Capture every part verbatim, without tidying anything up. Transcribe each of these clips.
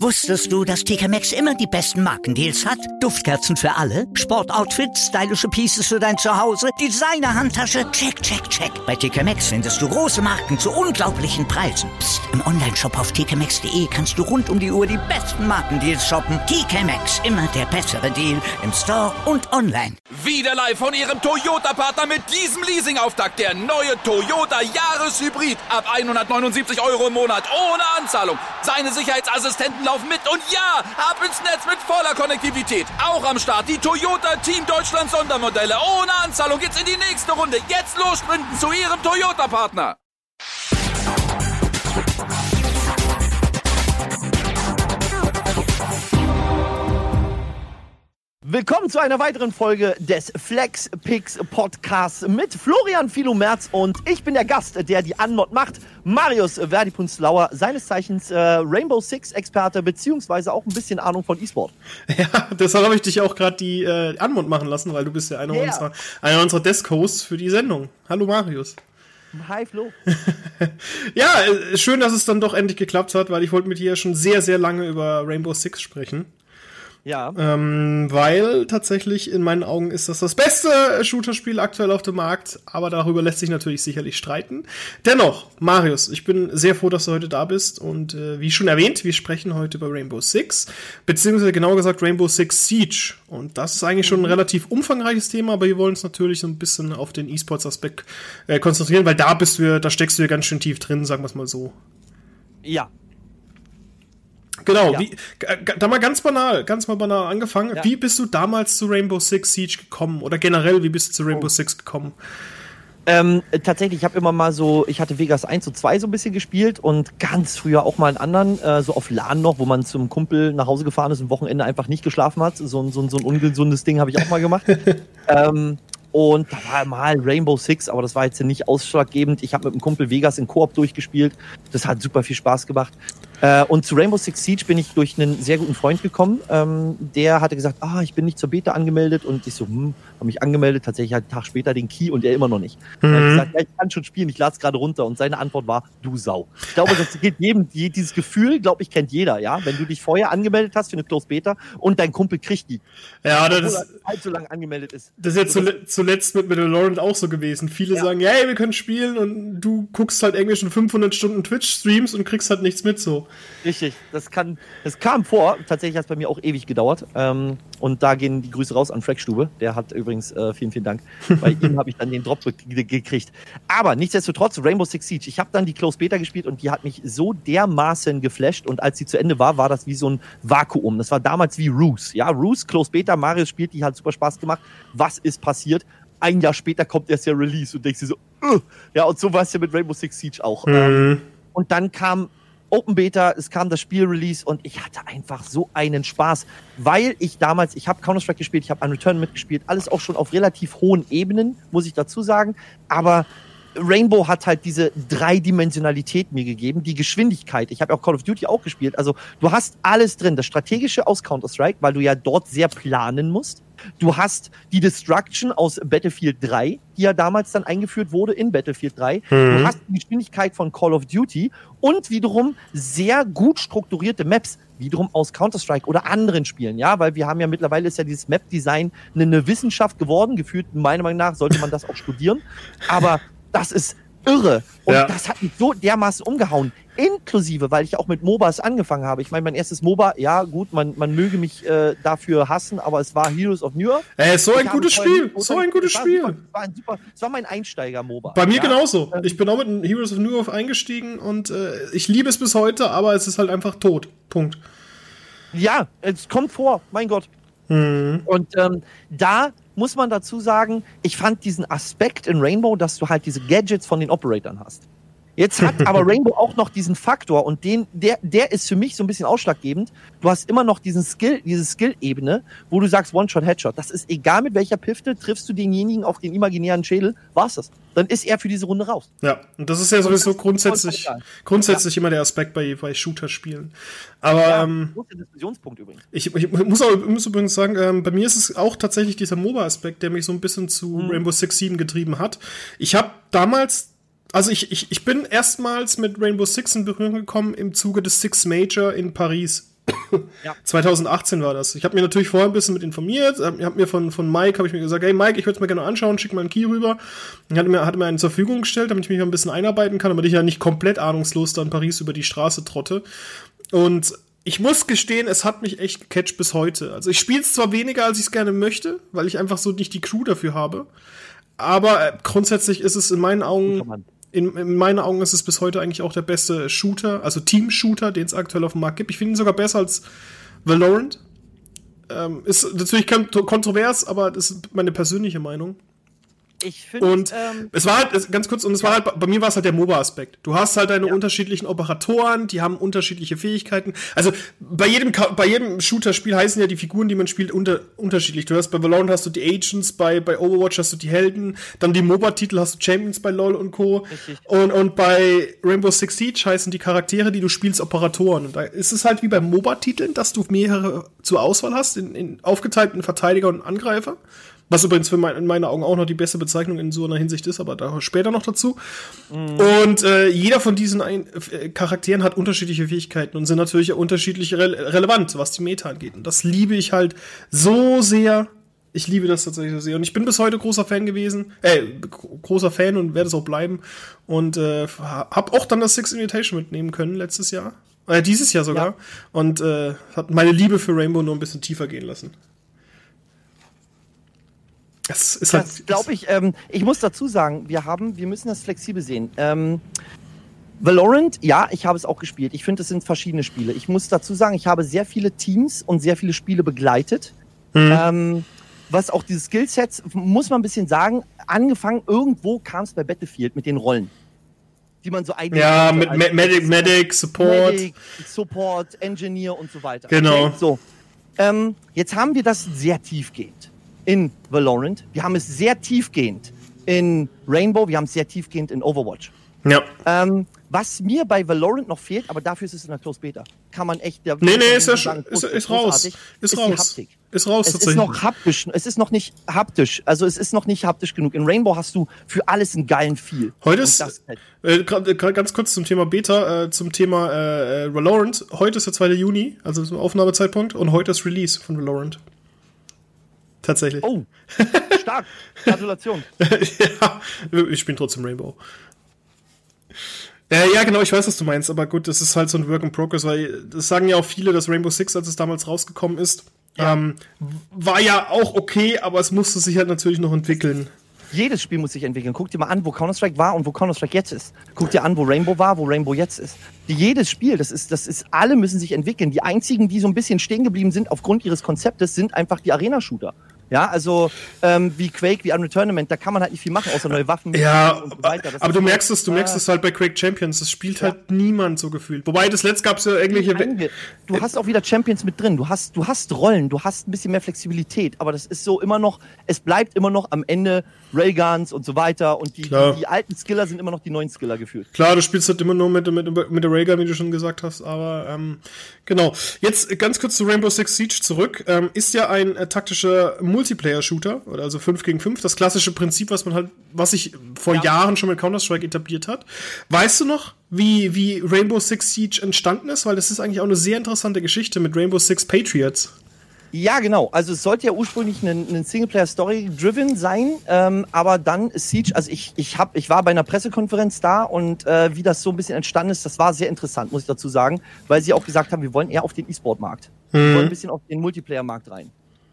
Wusstest du, dass T K Maxx immer die besten Markendeals hat? Duftkerzen für alle, Sportoutfits, stylische Pieces für dein Zuhause, Designer-Handtasche, check, check, check. Bei T K Maxx findest du große Marken zu unglaublichen Preisen. Psst. Im Onlineshop auf t k maxx punkt d e kannst du rund um die Uhr die besten Markendeals shoppen. T K Maxx, immer der bessere Deal im Store und online. Wieder live von Ihrem Toyota-Partner mit diesem Leasing-Auftakt. Der neue Toyota Jahreshybrid. Ab hundertneunundsiebzig Euro im Monat ohne Anzahlung. Seine Sicherheitsassistenten laufen mit und ja, ab ins Netz mit voller Konnektivität. Auch am Start die Toyota Team Deutschland Sondermodelle. Ohne Anzahlung geht's in die nächste Runde. Jetzt los sprinten zu Ihrem Toyota-Partner. Willkommen zu einer weiteren Folge des Flex Picks Podcasts mit Florian Philo-Merz und ich bin der Gast, der die Anmod macht, Marius Verdipunzlauer, seines Zeichens äh, Rainbow Six Experte beziehungsweise auch ein bisschen Ahnung von E-Sport. Ja, deshalb habe ich dich auch gerade die äh, Anmod machen lassen, weil du bist ja einer yeah. unserer, einer unserer Desk-Hosts für die Sendung. Hallo Marius. Hi Flo. Ja, schön, dass es dann doch endlich geklappt hat, weil ich wollte mit dir schon sehr, sehr lange über Rainbow Six sprechen. Ja. Ähm, weil tatsächlich in meinen Augen ist das das beste Shooter-Spiel aktuell auf dem Markt, aber darüber lässt sich natürlich sicherlich streiten. Dennoch, Marius, ich bin sehr froh, dass du heute da bist und äh, wie schon erwähnt, wir sprechen heute über Rainbow Six, beziehungsweise genauer gesagt Rainbow Six Siege und das ist eigentlich schon ein relativ umfangreiches Thema, aber wir wollen uns natürlich so ein bisschen auf den E-Sports-Aspekt äh, konzentrieren, weil da bist du, da steckst du ja ganz schön tief drin, sagen wir es mal so. Ja. Genau, ja. wie, da mal ganz banal, ganz mal banal angefangen. Ja. Wie bist du damals zu Rainbow Six Siege gekommen? Oder generell, wie bist du zu Rainbow oh. Six gekommen? Ähm, tatsächlich, ich habe immer mal so, ich hatte Vegas eins und zwei so ein bisschen gespielt und ganz früher auch mal einen anderen, äh, so auf LAN noch, wo man zum Kumpel nach Hause gefahren ist und Wochenende einfach nicht geschlafen hat. So, so, so ein ungesundes Ding habe ich auch mal gemacht. ähm, Und da war mal Rainbow Six, aber das war jetzt nicht ausschlaggebend. Ich habe mit einem Kumpel Vegas in Koop durchgespielt. Das hat super viel Spaß gemacht. Äh, und zu Rainbow Six Siege bin ich durch einen sehr guten Freund gekommen. Ähm, der hatte gesagt, ah, ich bin nicht zur Beta angemeldet. Und ich so, hm, habe mich angemeldet. Tatsächlich halt einen Tag später den Key und er immer noch nicht. Mhm. Dann habe ich gesagt, ja, ich kann schon spielen, ich lade es gerade runter. Und seine Antwort war, du Sau. Ich glaube, das geht jedem, dieses Gefühl, glaube ich, kennt jeder, ja. Wenn du dich vorher angemeldet hast für eine Closed Beta und dein Kumpel kriegt die. Ja, das ist halt so lange angemeldet ist. Das ist jetzt so, zule- zuletzt mit Valorant auch so gewesen. Viele ja. sagen, ja, hey, wir können spielen und du guckst halt irgendwie schon fünfhundert Stunden Twitch-Streams und kriegst halt nichts mit so. Richtig, das kann, das kam vor. Tatsächlich hat es bei mir auch ewig gedauert. Ähm, und da gehen die Grüße raus an Frackstube. Der hat übrigens, äh, vielen, vielen Dank. Bei ihm habe ich dann den Drop ge- gekriegt. Aber nichtsdestotrotz, Rainbow Six Siege. Ich habe dann die Closed Beta gespielt und die hat mich so dermaßen geflasht. Und als sie zu Ende war, war das wie so ein Vakuum. Das war damals wie Ruse. Ja, Ruse, Closed Beta, Marius spielt, die hat super Spaß gemacht. Was ist passiert? Ein Jahr später kommt erst der Release und denkst dir so, uh. ja, und so war es ja mit Rainbow Six Siege auch. Mhm. Ähm, und dann kam Open Beta, es kam das Spiel-Release und ich hatte einfach so einen Spaß, weil ich damals, ich habe Counter-Strike gespielt, ich habe Unreturn mitgespielt, alles auch schon auf relativ hohen Ebenen, muss ich dazu sagen, aber Rainbow hat halt diese Dreidimensionalität mir gegeben, die Geschwindigkeit. Ich habe auch Call of Duty auch gespielt. Also du hast alles drin. Das Strategische aus Counter-Strike, weil du ja dort sehr planen musst. Du hast die Destruction aus Battlefield drei, die ja damals dann eingeführt wurde in Battlefield drei. Mhm. Du hast die Geschwindigkeit von Call of Duty und wiederum sehr gut strukturierte Maps, wiederum aus Counter-Strike oder anderen Spielen, ja, weil wir haben ja mittlerweile ist ja dieses Map-Design eine Wissenschaft geworden. Gefühlt, meiner Meinung nach, sollte man das auch studieren. Aber das ist irre. Und ja. das hat mich so dermaßen umgehauen. Inklusive, weil ich auch mit MOBAs angefangen habe. Ich meine, mein erstes MOBA, ja gut, man, man möge mich äh, dafür hassen, aber es war Heroes of New York. Ey, so ein gutes Spiel. So ein gutes Spiel. Super, war ein super, es war mein Einsteiger-MOBA. Bei mir ja? genauso. Ich bin auch mit Heroes of New York eingestiegen und äh, ich liebe es bis heute, aber es ist halt einfach tot. Punkt. Ja, es kommt vor, mein Gott. Mhm. Und ähm, da muss man dazu sagen, ich fand diesen Aspekt in Rainbow, dass du halt diese Gadgets von den Operatoren hast. Jetzt hat aber Rainbow auch noch diesen Faktor und den, der, der ist für mich so ein bisschen ausschlaggebend. Du hast immer noch diesen Skill, diese Skill-Ebene, wo du sagst One-Shot, Headshot. Das ist egal mit welcher Pifte, triffst du denjenigen auf den imaginären Schädel, war's das. Dann ist er für diese Runde raus. Ja, und das ist ja sowieso grundsätzlich, grundsätzlich ja. immer der Aspekt bei, bei Shooter-Spielen. Aber, ja, ähm, großer Diskussionspunkt übrigens. Ich, ich muss auch muss übrigens sagen, ähm, bei mir ist es auch tatsächlich dieser MOBA-Aspekt, der mich so ein bisschen zu mhm. Rainbow Six Siege getrieben hat. Ich habe damals Also ich, ich, ich bin erstmals mit Rainbow Six in Berührung gekommen im Zuge des Six Major in Paris. Ja. zwanzig achtzehn war das. Ich habe mir natürlich vorher ein bisschen mit informiert. Ich habe mir von, von Mike, habe ich mir gesagt, hey Mike, ich würde es mir gerne anschauen, schick mal einen Key rüber. Und hat mir, hat mir einen zur Verfügung gestellt, damit ich mich ein bisschen einarbeiten kann, damit ich ja nicht komplett ahnungslos da in Paris über die Straße trotte. Und ich muss gestehen, es hat mich echt gecatcht bis heute. Also ich spiele es zwar weniger, als ich es gerne möchte, weil ich einfach so nicht die Crew dafür habe. Aber äh, grundsätzlich ist es in meinen Augen... In, in meinen Augen ist es bis heute eigentlich auch der beste Shooter, also Team-Shooter, den es aktuell auf dem Markt gibt. Ich finde ihn sogar besser als Valorant. Ähm, ist natürlich kontrovers, aber das ist meine persönliche Meinung. Ich finde, und ähm, es war halt, ganz kurz, und es war halt, bei mir war es halt der MOBA-Aspekt. Du hast halt deine ja. unterschiedlichen Operatoren, die haben unterschiedliche Fähigkeiten. Also bei jedem, bei jedem Shooter-Spiel heißen ja die Figuren, die man spielt, unter, unterschiedlich. Du hast bei Valorant hast du die Agents, bei, bei Overwatch hast du die Helden, dann die MOBA-Titel hast du Champions bei LoL und Co. Richtig. Und, und bei Rainbow Six Siege heißen die Charaktere, die du spielst, Operatoren. Und da ist es halt wie bei MOBA-Titeln, dass du mehrere zur Auswahl hast, in, in aufgeteilten Verteidiger und Angreifer. Was übrigens für mein, in meinen Augen auch noch die beste Bezeichnung in so einer Hinsicht ist, aber da später noch dazu. Mhm. Und äh, jeder von diesen ein, äh, Charakteren hat unterschiedliche Fähigkeiten und sind natürlich unterschiedlich re- relevant, was die Meta angeht. Und das liebe ich halt so sehr. Ich liebe das tatsächlich so sehr. Und ich bin bis heute großer Fan gewesen, äh, großer Fan und werde es auch bleiben. Und äh, habe auch dann das Six Invitation mitnehmen können letztes Jahr. Äh, dieses Jahr sogar. Ja. Und äh, hat meine Liebe für Rainbow nur ein bisschen tiefer gehen lassen. Das ist halt, das glaube ich, ähm, ich muss dazu sagen, wir haben, wir müssen das flexibel sehen. Ähm, Valorant, ja, ich habe es auch gespielt. Ich finde, es sind verschiedene Spiele. Ich muss dazu sagen, ich habe sehr viele Teams und sehr viele Spiele begleitet. Mhm. Ähm, was auch diese Skillsets, muss man ein bisschen sagen, angefangen, irgendwo kam es bei Battlefield mit den Rollen. Die man so eigentlich. Ja, mit also, Medic, Medic, Support. Medic, Support, Engineer und so weiter. Genau. Okay, so. Ähm, jetzt haben wir das sehr tiefgehend in Valorant. Wir haben es sehr tiefgehend in Rainbow. Wir haben es sehr tiefgehend in Overwatch. Ja. Ähm, was mir bei Valorant noch fehlt, aber dafür ist es in der Closed Beta. Kann man echt... Der, nee, nee, ist ja schon, ist, ist raus. Ist, ist raus. Die Haptik. Ist raus, es ist noch haptisch. Es ist noch nicht haptisch. Also es ist noch nicht haptisch genug. In Rainbow hast du für alles einen geilen Feel. Heute ist, äh, ganz kurz zum Thema Beta, äh, zum Thema äh, Valorant. Heute ist der zweite Juni, also zum Aufnahmezeitpunkt, und heute ist Release von Valorant. Tatsächlich. Oh, stark. Gratulation. Ja, ich bin trotzdem Rainbow. Äh, ja, genau, ich weiß, was du meinst, aber gut, das ist halt so ein Work in Progress, weil das sagen ja auch viele, dass Rainbow Six, als es damals rausgekommen ist, ja. ähm, war ja auch okay, aber es musste sich halt natürlich noch entwickeln. Jedes Spiel muss sich entwickeln. Guck dir mal an, wo Counter-Strike war und wo Counter-Strike jetzt ist. Guck dir an, wo Rainbow war, wo Rainbow jetzt ist. Jedes Spiel, das ist, das ist, alle müssen sich entwickeln. Die einzigen, die so ein bisschen stehen geblieben sind aufgrund ihres Konzeptes, sind einfach die Arena-Shooter. Ja, also ähm, wie Quake, wie Unreal Tournament, da kann man halt nicht viel machen, außer neue Waffen. Ja, und so weiter. Das aber du merkst es, du merkst es halt bei Quake Champions, das spielt ja. halt niemand so gefühlt. Wobei, das letzte gab es ja irgendwelche... Du hast auch wieder Champions mit drin, du hast, du hast Rollen, du hast ein bisschen mehr Flexibilität, aber das ist so immer noch, es bleibt immer noch am Ende Railguns und so weiter und die, die, die alten Skiller sind immer noch die neuen Skiller gefühlt. Klar, du spielst halt immer nur mit, mit, mit der Railgun, wie du schon gesagt hast, aber ähm, genau. Jetzt ganz kurz zu Rainbow Six Siege zurück. Ähm, ist ja ein äh, taktischer Multiplayer-Shooter, oder also fünf gegen fünf, das klassische Prinzip, was man halt, was sich vor ja. Jahren schon mit Counter-Strike etabliert hat. Weißt du noch, wie, wie Rainbow Six Siege entstanden ist? Weil das ist eigentlich auch eine sehr interessante Geschichte mit Rainbow Six Patriots. Ja, genau. Also es sollte ja ursprünglich ein, ein Singleplayer-Story-driven sein, ähm, aber dann ist Siege, also ich, ich, hab, ich war bei einer Pressekonferenz da und äh, wie das so ein bisschen entstanden ist, das war sehr interessant, muss ich dazu sagen, weil sie auch gesagt haben, wir wollen eher auf den E-Sport-Markt. Mhm. Wir wollen ein bisschen auf den Multiplayer-Markt rein.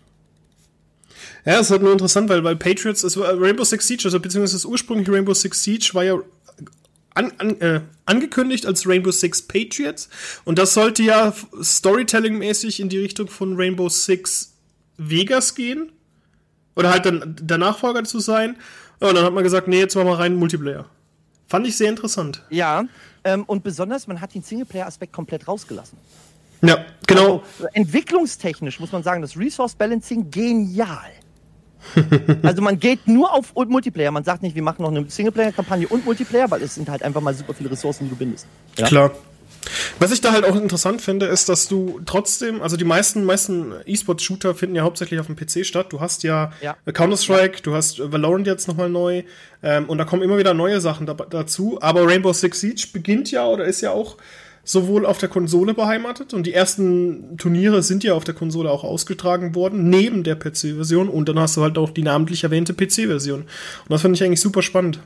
Ja, es ist halt nur interessant, weil, weil Patriots, es war Rainbow Six Siege, also beziehungsweise das ursprüngliche Rainbow Six Siege war ja An, an, äh, angekündigt als Rainbow Six Patriots und das sollte ja Storytelling-mäßig in die Richtung von Rainbow Six Vegas gehen oder halt dann der Nachfolger zu sein und dann hat man gesagt, nee, jetzt machen wir rein Multiplayer. Fand ich sehr interessant. Ja, ähm, und besonders, man hat den Singleplayer-Aspekt komplett rausgelassen. Ja, genau. Also, entwicklungstechnisch muss man sagen, das Resource-Balancing genial. Also man geht nur auf Multiplayer, man sagt nicht, wir machen noch eine Singleplayer-Kampagne und Multiplayer, weil es sind halt einfach mal super viele Ressourcen, die du bindest. Ja? Klar. Was ich da halt auch interessant finde, ist, dass du trotzdem, also die meisten, meisten E-Sport-Shooter finden ja hauptsächlich auf dem P C statt. Du hast ja, ja. Counter-Strike, ja. du hast Valorant jetzt nochmal neu ähm, und da kommen immer wieder neue Sachen da, dazu. Aber Rainbow Six Siege beginnt ja oder ist ja auch sowohl auf der Konsole beheimatet und die ersten Turniere sind ja auf der Konsole auch ausgetragen worden, neben der P C-Version und dann hast du halt auch die namentlich erwähnte P C-Version. Und das finde ich eigentlich super spannend.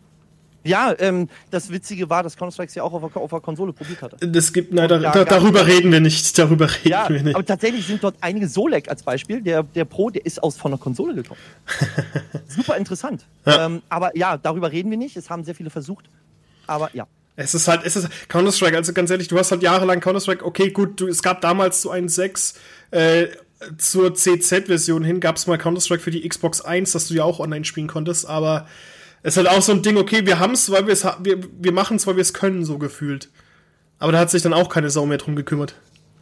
Ja, ähm, das Witzige war, dass Counter-Strike ja auch auf der, auf der Konsole probiert hatte. Das gibt, nein, da, da, da, darüber reden wir nicht, darüber reden ja, wir nicht. Aber tatsächlich sind dort einige Solek als Beispiel, der, der Pro, der ist aus von der Konsole gekommen. Super interessant. Ja. Ähm, aber ja, darüber reden wir nicht, es haben sehr viele versucht, aber ja. Es ist halt, es ist Counter-Strike, also ganz ehrlich, du hast halt jahrelang Counter-Strike, okay, gut, du, es gab damals zu eins Punkt sechs, äh, zur C Z-Version hin gab es mal Counter-Strike für die Xbox eins, dass du ja auch online spielen konntest, aber es ist halt auch so ein Ding, okay, wir haben es, weil wir es wir, wir machen es, weil wir es können, so gefühlt. Aber da hat sich dann auch keine Sau mehr drum gekümmert.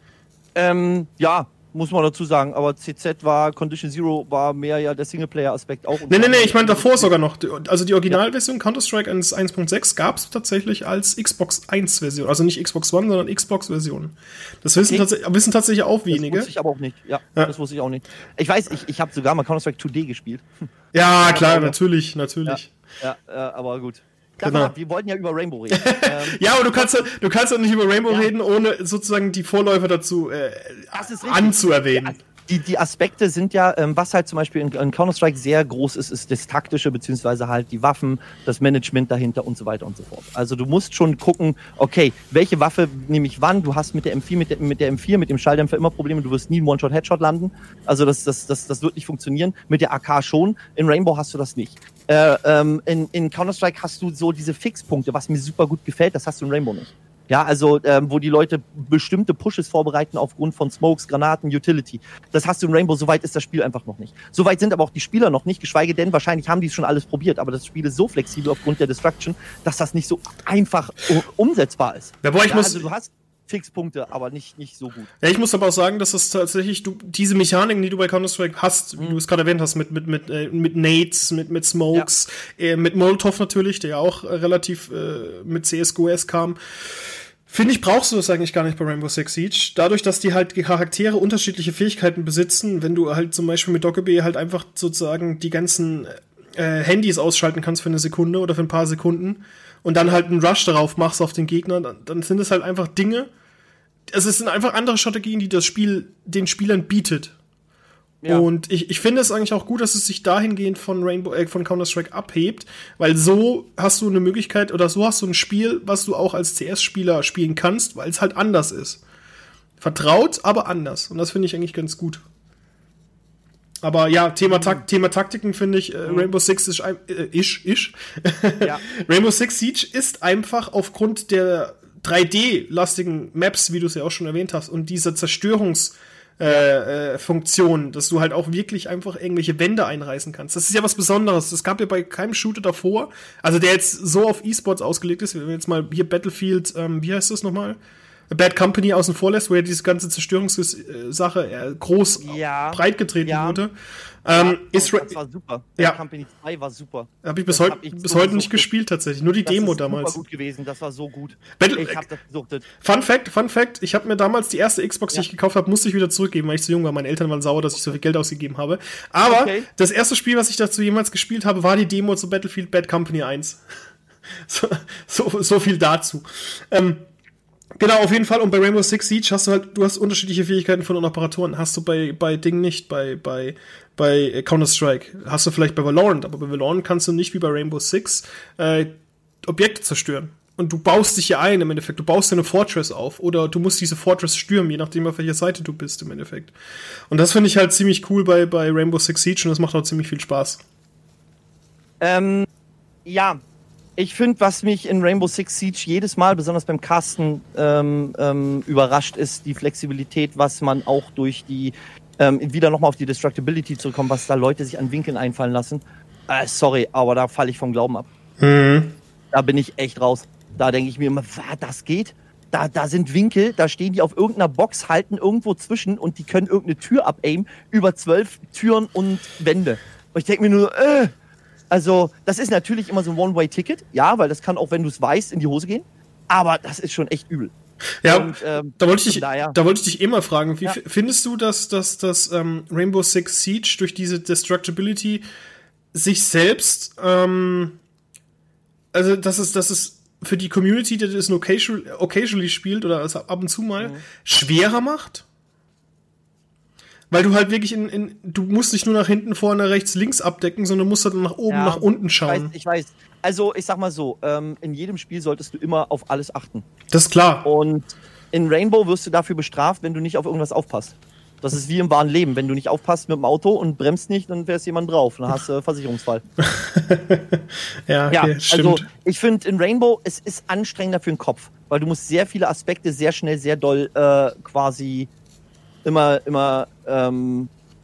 Ähm, ja, muss man dazu sagen, aber C Z war, Condition Zero war mehr ja der Singleplayer-Aspekt auch. Nee, nee, nee, ich meine davor sogar noch. Also die Originalversion ja. Counter-Strike eins Punkt sechs gab es tatsächlich als Xbox eins-Version. Also nicht Xbox One, sondern Xbox-Version. Das wissen, okay. tats- wissen tatsächlich auch wenige. Das wusste ich aber auch nicht. Ja, ja. das wusste ich auch nicht. Ich weiß, ich, ich habe sogar mal Counter-Strike zwei D gespielt. Ja, klar, ja, natürlich, natürlich. Ja, ja, aber gut. Davon genau. ab, wir wollten ja über Rainbow reden. ähm, ja, aber du kannst, du kannst doch nicht über Rainbow ja. reden, ohne sozusagen die Vorläufer dazu äh, anzuerwähnen. Ja, die, die Aspekte sind ja, ähm, was halt zum Beispiel in, in Counter-Strike sehr groß ist, ist das Taktische, beziehungsweise halt die Waffen, das Management dahinter und so weiter und so fort. Also du musst schon gucken, okay, welche Waffe nehme ich wann? Du hast mit der M vier, mit der, mit der M vier, mit dem Schalldämpfer immer Probleme, du wirst nie einen One-Shot-Headshot landen. Also das, das, das, das wird nicht funktionieren. Mit der A K schon. In Rainbow hast du das nicht. Äh, ähm, in, in Counter-Strike hast du so diese Fixpunkte, was mir super gut gefällt, das hast du in Rainbow nicht. Ja, also ähm, wo die Leute bestimmte Pushes vorbereiten aufgrund von Smokes, Granaten, Utility. Das hast du in Rainbow, soweit ist das Spiel einfach noch nicht. Soweit sind aber auch die Spieler noch nicht, geschweige denn, wahrscheinlich haben die es schon alles probiert, aber das Spiel ist so flexibel aufgrund der Destruction, dass das nicht so einfach uh, umsetzbar ist. Ja, boah, ich ja, muss also du hast Fixpunkte, aber nicht, nicht so gut. Ja, ich muss aber auch sagen, dass das tatsächlich, du, diese Mechaniken, die du bei Counter-Strike hast, wie mhm. du es gerade erwähnt hast, mit, mit, mit, äh, mit Nades, mit, mit Smokes, ja. äh, mit Molotov natürlich, der ja auch äh, relativ äh, mit C S G O S kam, finde ich, brauchst du das eigentlich gar nicht bei Rainbow Six Siege. Dadurch, dass die halt die Charaktere unterschiedliche Fähigkeiten besitzen, wenn du halt zum Beispiel mit Dokkaebi halt einfach sozusagen die ganzen äh, Handys ausschalten kannst für eine Sekunde oder für ein paar Sekunden und dann halt einen Rush darauf machst auf den Gegner, dann, dann sind es halt einfach Dinge, also es sind einfach andere Strategien, die das Spiel den Spielern bietet. Ja. Und ich, ich finde es eigentlich auch gut, dass es sich dahingehend von Rainbow, äh, von Counter-Strike abhebt, weil so hast du eine Möglichkeit oder so hast du ein Spiel, was du auch als C S-Spieler spielen kannst, weil es halt anders ist. Vertraut, aber anders. Und das finde ich eigentlich ganz gut. Aber ja, Thema, Tak- Thema Taktiken finde ich, äh, Rainbow Six ist, äh, isch, isch. Ja. Rainbow Six Siege ist einfach aufgrund der drei D-lastigen Maps, wie du es ja auch schon erwähnt hast, und dieser Zerstörungs- Äh, äh, Funktion, dass du halt auch wirklich einfach irgendwelche Wände einreißen kannst. Das ist ja was Besonderes. Das gab ja bei keinem Shooter davor, also der jetzt so auf E-Sports ausgelegt ist, wenn wir jetzt mal hier Battlefield, ähm, wie heißt das nochmal? Bad Company außen vor lässt, wo ja diese ganze Zerstörungssache äh, groß ja, breit getreten ja. wurde. Ja, ähm, ist das war super. Bad ja. Company zwei war super. Habe ich bis, heut, ich bis heute nicht gut. gespielt tatsächlich, nur die das Demo ist damals. Super gut gewesen, das war so gut. Battle, ich hab das gesuchtet. Fun Fact, Fun Fact, ich habe mir damals die erste Xbox, ja. die ich gekauft habe, musste ich wieder zurückgeben, weil ich zu jung war. Meine Eltern waren sauer, dass ich so viel Geld ausgegeben habe. Aber okay. das erste Spiel, was ich dazu jemals gespielt habe, war die Demo zu Battlefield Bad Company eins. so, so, so viel dazu. Ähm, Genau, auf jeden Fall. Und bei Rainbow Six Siege hast du halt, du hast unterschiedliche Fähigkeiten von den Operatoren. Hast du bei, bei Ding nicht, bei, bei, bei Counter-Strike. Hast du vielleicht bei Valorant, aber bei Valorant kannst du nicht wie bei Rainbow Six äh, Objekte zerstören. Und du baust dich ja ein im Endeffekt. Du baust dir eine Fortress auf oder du musst diese Fortress stürmen, je nachdem, auf welcher Seite du bist im Endeffekt. Und das finde ich halt ziemlich cool bei, bei Rainbow Six Siege und das macht auch ziemlich viel Spaß. Ähm, ja. Ich finde, was mich in Rainbow Six Siege jedes Mal, besonders beim Casten, ähm, ähm, überrascht, ist die Flexibilität, was man auch durch die, ähm, wieder nochmal auf die Destructibility zurückkommt, was da Leute sich an Winkeln einfallen lassen. Äh, sorry, aber da falle ich vom Glauben ab. Mhm. Da bin ich echt raus. Da denke ich mir immer, das geht? Da, da sind Winkel, da stehen die auf irgendeiner Box, halten irgendwo zwischen und die können irgendeine Tür abaimen über zwölf Türen und Wände. Und ich denke mir nur, äh, also, das ist natürlich immer so ein One-Way-Ticket, ja, weil das kann auch, wenn du es weißt, in die Hose gehen. Aber das ist schon echt übel. Ja, und, ähm, da wollte ich dich, da wollte ich dich immer fragen, wie ja. f- findest du, dass, dass, dass ähm, Rainbow Six Siege durch diese Destructibility sich selbst, ähm, also, dass es, dass es für die Community, die das nur occasionally, occasionally spielt oder also ab und zu mal, mhm. schwerer macht. Weil du halt wirklich in, in, du musst nicht nur nach hinten, vorne, rechts, links abdecken, sondern musst halt nach oben, ja, nach unten schauen. Ich weiß, ich weiß. Also, ich sag mal so, ähm, in jedem Spiel solltest du immer auf alles achten. Das ist klar. Und in Rainbow wirst du dafür bestraft, wenn du nicht auf irgendwas aufpasst. Das ist wie im wahren Leben. Wenn du nicht aufpasst mit dem Auto und bremst nicht, dann fährst jemand drauf. Dann hast du äh, Versicherungsfall. ja, okay, ja, stimmt. Also ich finde in Rainbow, es ist anstrengender für den Kopf. Weil du musst sehr viele Aspekte sehr schnell, sehr doll äh, quasi immer, immer, ähm,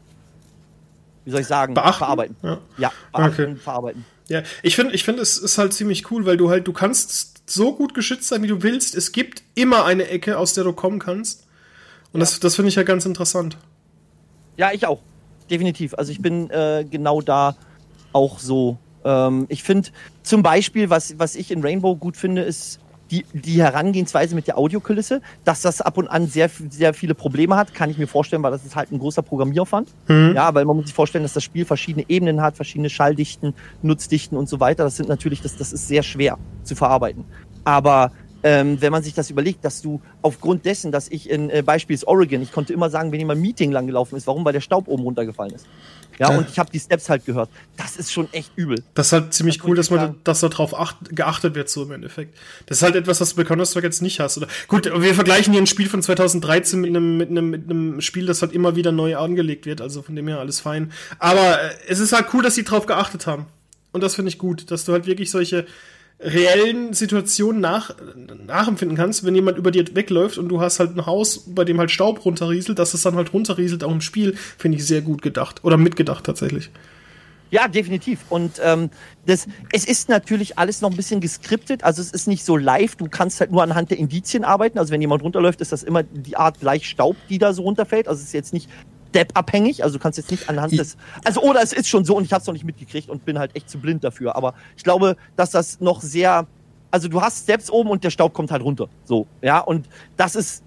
wie soll ich sagen, beachten? verarbeiten. Ja, ja beachten, okay. verarbeiten. Ja, ich finde, ich finde, es ist halt ziemlich cool, weil du halt, du kannst so gut geschützt sein, wie du willst. Es gibt immer eine Ecke, aus der du kommen kannst. Und ja. das, das finde ich ja ganz interessant. Ja, ich auch. Definitiv. Also ich bin äh, genau da auch so. Ähm, ich finde zum Beispiel, was, was ich in Rainbow gut finde, ist die, die Herangehensweise mit der Audiokulisse. Dass das ab und an sehr, sehr viele Probleme hat, kann ich mir vorstellen, weil das ist halt ein großer Programmieraufwand. Mhm. Ja, weil man muss sich vorstellen, dass das Spiel verschiedene Ebenen hat, verschiedene Schalldichten, Nutzdichten und so weiter. Das sind natürlich, das, das ist sehr schwer zu verarbeiten. Aber ähm, wenn man sich das überlegt, dass du aufgrund dessen, dass ich in äh, Beispiel ist Oregon, ich konnte immer sagen, wenn jemand im Meeting lang gelaufen ist, warum? Weil der Staub oben runtergefallen ist. Ja, ja. Und ich habe die Steps halt gehört. Das ist schon echt übel. Das ist halt ziemlich das cool, dass man, dass da drauf acht, geachtet wird, so im Endeffekt. Das ist halt etwas, was du bei Counter-Strike jetzt nicht hast. Oder? Gut, wir vergleichen hier ein Spiel von zweitausenddreizehn mit einem, mit einem, mit einem Spiel, das halt immer wieder neu angelegt wird. Also von dem her alles fein. Aber äh, es ist halt cool, dass sie drauf geachtet haben. Und das finde ich gut, dass du halt wirklich solche reellen Situationen nach, nachempfinden kannst, wenn jemand über dir wegläuft und du hast halt ein Haus, bei dem halt Staub runterrieselt, dass es dann halt runterrieselt, auch im Spiel, finde ich sehr gut gedacht. Oder mitgedacht tatsächlich. Ja, definitiv. Und ähm, das, es ist natürlich alles noch ein bisschen geskriptet, also es ist nicht so live, du kannst halt nur anhand der Indizien arbeiten, also wenn jemand runterläuft, ist das immer die Art gleich Staub, die da so runterfällt, also es ist jetzt nicht Step-abhängig, also du kannst jetzt nicht anhand des, also oder es ist schon so und ich habe es noch nicht mitgekriegt und bin halt echt zu blind dafür, aber ich glaube, dass das noch sehr, also du hast Steps oben und der Staub kommt halt runter, so, ja, und das ist,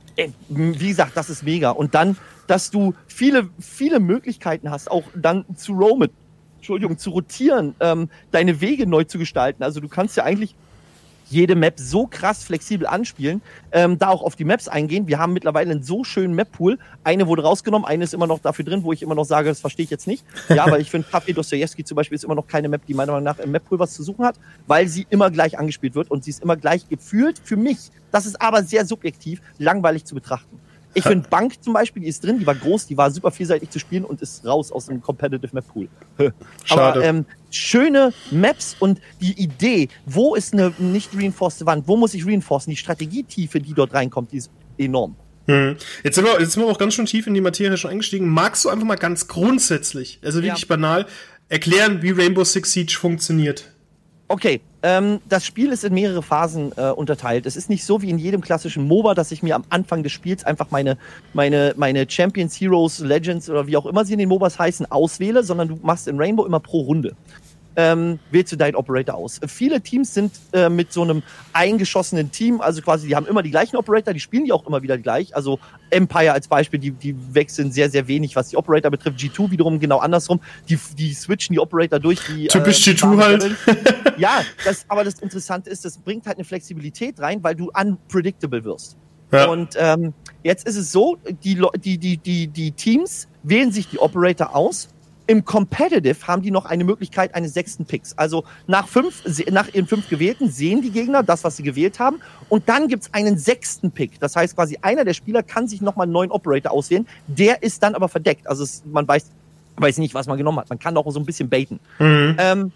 wie gesagt, das ist mega und dann, dass du viele, viele Möglichkeiten hast, auch dann zu roamen, Entschuldigung, zu rotieren, ähm, deine Wege neu zu gestalten, also du kannst ja eigentlich jede Map so krass flexibel anspielen, ähm, da auch auf die Maps eingehen. Wir haben mittlerweile einen so schönen Map-Pool. Eine wurde rausgenommen, eine ist immer noch dafür drin, wo ich immer noch sage, das verstehe ich jetzt nicht. Ja, weil ich finde, Café Dostojewski zum Beispiel ist immer noch keine Map, die meiner Meinung nach im Map-Pool was zu suchen hat, weil sie immer gleich angespielt wird und sie ist immer gleich gefühlt für mich. Das ist aber sehr subjektiv, langweilig zu betrachten. Ich finde Bank zum Beispiel, die ist drin, die war groß, die war super vielseitig zu spielen und ist raus aus dem Competitive Map Pool. Aber ähm, schöne Maps und die Idee, wo ist eine nicht reinforcete Wand, wo muss ich reinforcen, die Strategietiefe, die dort reinkommt, die ist enorm. Hm. Jetzt, sind wir, jetzt sind wir auch ganz schön tief in die Materie schon eingestiegen. Magst du einfach mal ganz grundsätzlich, also wirklich ja. banal, erklären, wie Rainbow Six Siege funktioniert? Okay, ähm, das Spiel ist in mehrere Phasen äh, unterteilt. Es ist nicht so wie in jedem klassischen MOBA, dass ich mir am Anfang des Spiels einfach meine, meine, meine Champions, Heroes, Legends oder wie auch immer sie in den MOBAs heißen, auswähle, sondern du machst in Rainbow immer pro Runde. Ähm, wählst du deinen Operator aus. Viele Teams sind äh, mit so einem eingeschossenen Team, also quasi, die haben immer die gleichen Operator, die spielen die auch immer wieder gleich. Also Empire als Beispiel, die, die wechseln sehr, sehr wenig, was die Operator betrifft. G zwei wiederum genau andersrum. Die, die switchen die Operator durch. Die, Typisch äh, G zwei halt. Ja, das, aber das Interessante ist, das bringt halt eine Flexibilität rein, weil du unpredictable wirst. Ja. Und ähm, jetzt ist es so, die, die, die, die, die Teams wählen sich die Operator aus. Im Competitive haben die noch eine Möglichkeit eines sechsten Picks. Also nach fünf, nach ihren fünf Gewählten sehen die Gegner das, was sie gewählt haben. Und dann gibt's einen sechsten Pick. Das heißt quasi, einer der Spieler kann sich nochmal einen neuen Operator auswählen. Der ist dann aber verdeckt. Also es, man weiß, weiß nicht, was man genommen hat. Man kann auch so ein bisschen baiten. Mhm. Ähm,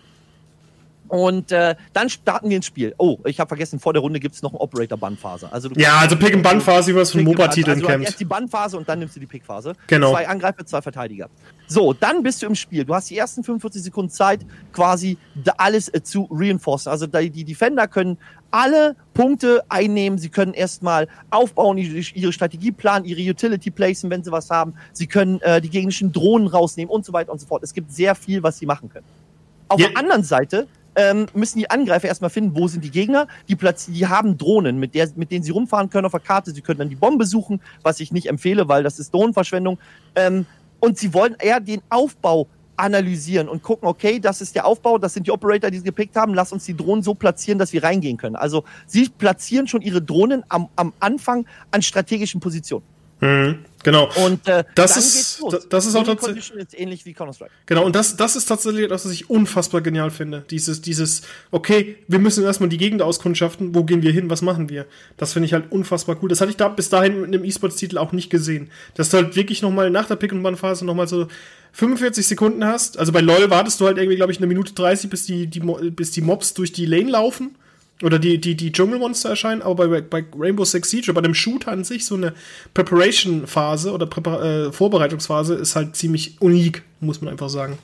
Und äh, dann starten wir ins Spiel. Oh, ich habe vergessen, vor der Runde gibt's noch eine Operator-Bannphase. Also du ja, also Pick-and-Bun-Phase, wie man es von MOBA-Titeln also kennt. Erst die Bannphase und dann nimmst du die Pick-Phase. Genau. Zwei Angreifer, zwei Verteidiger. So, dann bist du im Spiel. Du hast die ersten fünfundvierzig Sekunden Zeit, quasi da alles äh, zu reinforcen. Also die, die Defender können alle Punkte einnehmen. Sie können erstmal aufbauen, ihre, ihre Strategie planen, ihre Utility placen, wenn sie was haben. Sie können äh, die gegnerischen Drohnen rausnehmen und so weiter und so fort. Es gibt sehr viel, was sie machen können. Auf ja. der anderen Seite ähm, müssen die Angreifer erstmal finden, wo sind die Gegner. Die, Platz, die haben Drohnen, mit, der, mit denen sie rumfahren können auf der Karte. Sie können dann die Bombe suchen, was ich nicht empfehle, weil das ist Drohnenverschwendung. Ähm, und sie wollen eher den Aufbau analysieren und gucken, okay, das ist der Aufbau, das sind die Operator, die sie gepickt haben, lass uns die Drohnen so platzieren, dass wir reingehen können. Also sie platzieren schon ihre Drohnen am, am Anfang an strategischen Positionen. Mhm, genau. Und äh, das dann ist, geht's los. Das, das ist auch tatsächlich ist ähnlich wie Counter-Strike. Genau, und das, das ist tatsächlich das, was ich unfassbar genial finde. Dieses, dieses, okay, wir müssen erstmal die Gegend auskundschaften, wo gehen wir hin, was machen wir? Das finde ich halt unfassbar cool. Das hatte ich da bis dahin mit einem E-Sports-Titel auch nicht gesehen. Dass du halt wirklich nochmal nach der Pick-and-Ban-Phase nochmal so fünfundvierzig Sekunden hast. Also bei LoL wartest du halt irgendwie, glaube ich, eine Minute dreißig, bis die, die, bis die Mobs durch die Lane laufen. Oder die, die, die Dschungelmonster erscheinen, aber bei, bei Rainbow Six Siege, bei dem Shooter an sich, so eine Preparation-Phase oder Präpar- äh, Vorbereitungsphase ist halt ziemlich unik, muss man einfach sagen.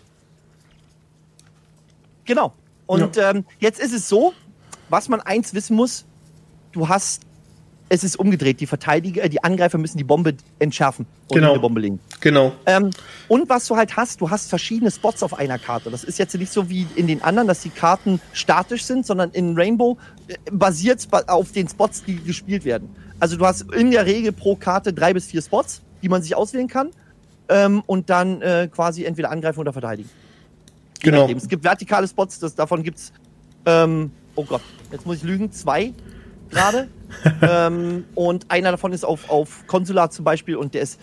Genau. Und Ja. ähm, jetzt ist es so, was man eins wissen muss, du hast, es ist umgedreht, die Verteidiger, die Angreifer müssen die Bombe entschärfen und Genau. eine Bombe legen. Genau. Ähm, und was du halt hast, du hast verschiedene Spots auf einer Karte. Das ist jetzt nicht so wie in den anderen, dass die Karten statisch sind, sondern in Rainbow äh, basiert es ba- auf den Spots, die gespielt werden. Also du hast in der Regel pro Karte drei bis vier Spots, die man sich auswählen kann ähm, und dann äh, quasi entweder angreifen oder verteidigen. Je Genau. nachdem. Es gibt vertikale Spots, das, davon gibt's ähm, oh Gott, jetzt muss ich lügen, zwei gerade. ähm, und einer davon ist auf, auf Konsulat zum Beispiel und der ist,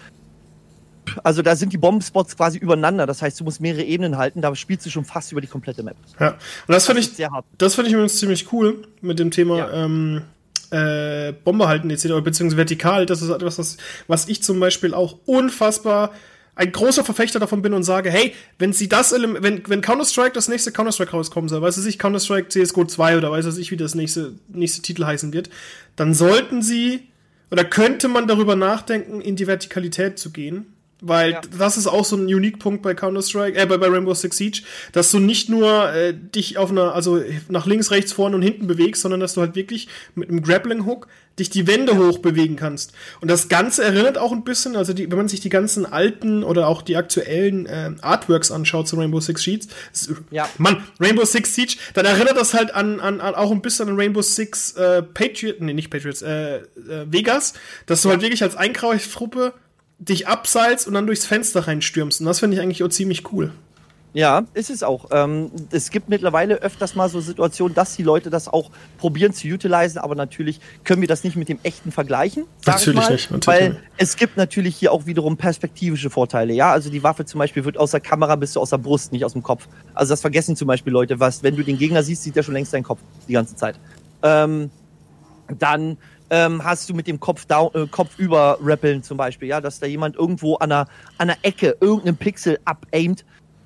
also da sind die Bombenspots quasi übereinander, das heißt, du musst mehrere Ebenen halten, da spielst du schon fast über die komplette Map. Ja. Und das finde Das ich, ist sehr hart. das finde ich übrigens ziemlich cool mit dem Thema Ja. ähm, äh, Bombe halten et cetera, beziehungsweise vertikal. Das ist etwas, was, was ich zum Beispiel auch unfassbar ein großer Verfechter davon bin und sage, hey, wenn sie das Element, wenn, wenn Counter-Strike das nächste Counter-Strike rauskommen soll, weiß es ich, Counter-Strike C S G O zwei oder weiß es ich, wie das nächste, nächste Titel heißen wird, dann sollten sie, oder könnte man darüber nachdenken, in die Vertikalität zu gehen. Weil Ja. das ist auch so ein Unique-Punkt bei Counter-Strike, äh, bei, bei Rainbow Six Siege, dass du nicht nur äh, dich auf einer, also nach links, rechts, vorne und hinten bewegst, sondern dass du halt wirklich mit einem Grappling-Hook dich die Wände hoch bewegen kannst. Und das Ganze erinnert auch ein bisschen, also die, wenn man sich die ganzen alten oder auch die aktuellen äh, Artworks anschaut zu Rainbow Six Siege, Ja. Mann, Rainbow Six Siege, dann erinnert das halt an, an, an auch ein bisschen an Rainbow Six äh, Patriot, nee, nicht Patriots, äh, äh, Vegas, dass du halt wirklich als Einkauftruppe dich abseilst und dann durchs Fenster reinstürmst. Und das finde ich eigentlich auch ziemlich cool. Ja, ist es auch. Ähm, es gibt mittlerweile öfters mal so Situationen, dass die Leute das auch probieren zu utilisieren, aber natürlich können wir das nicht mit dem echten vergleichen. Sag Natürlich ich mal, nicht, natürlich weil nicht. es gibt natürlich hier auch wiederum perspektivische Vorteile. Ja, also die Waffe zum Beispiel wird aus der Kamera bis aus der Brust, nicht aus dem Kopf. Also das vergessen zum Beispiel Leute, was, wenn du den Gegner siehst, sieht er schon längst deinen Kopf die ganze Zeit. Ähm, dann ähm, hast du mit dem Kopf down, äh, Kopf über rappeln zum Beispiel, ja, dass da jemand irgendwo an einer, an einer Ecke irgendeinen Pixel abaimt.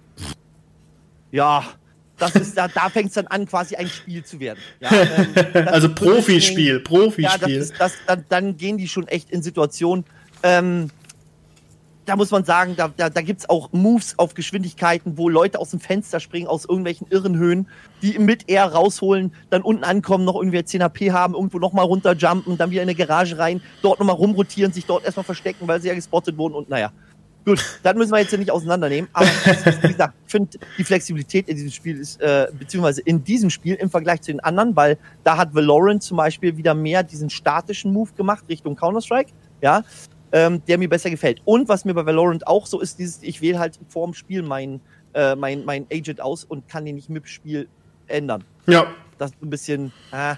Ja, das ist, da, da fängt es dann an, quasi ein Spiel zu werden. Ja, ähm, das Also ist wirklich Profispiel, ein- Profispiel. Ja, das ist, das, dann, dann gehen die schon echt in Situationen, ähm, da muss man sagen, da, da, da gibt es auch Moves auf Geschwindigkeiten, wo Leute aus dem Fenster springen, aus irgendwelchen irren Höhen, die mit Air rausholen, dann unten ankommen, noch irgendwie zehn H P haben, irgendwo nochmal runterjumpen, dann wieder in eine Garage rein, dort nochmal rumrotieren, sich dort erstmal verstecken, weil sie ja gespottet wurden und naja. Gut, das müssen wir jetzt ja nicht auseinandernehmen, aber wie gesagt, ich finde, die Flexibilität in diesem Spiel ist, äh, beziehungsweise in diesem Spiel im Vergleich zu den anderen, weil da hat Valorant zum Beispiel wieder mehr diesen statischen Move gemacht Richtung Counter-Strike, ja, ähm, der mir besser gefällt. Und was mir bei Valorant auch so ist, dieses, ich wähle halt vor dem Spiel mein, äh, mein, mein Agent aus und kann den nicht mit dem Spiel ändern. Ja, Das ist ein bisschen, ah,